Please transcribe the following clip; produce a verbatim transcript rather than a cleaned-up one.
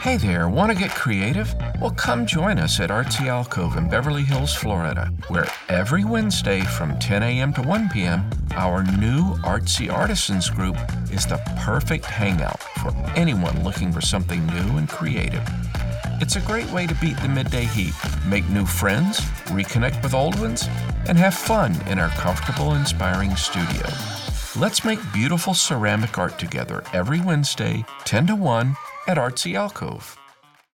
Hey there, want to get creative? Well, come join us at Artsy Alcove in Beverly Hills, Florida, where every Wednesday from ten a.m. to one p.m., our new Artsy Artisans group is the perfect hangout for anyone looking for something new and creative. It's a great way to beat the midday heat, make new friends, reconnect with old ones, and have fun in our comfortable, inspiring studio. Let's make beautiful ceramic art together every Wednesday, ten to one, at Artsy Alcove.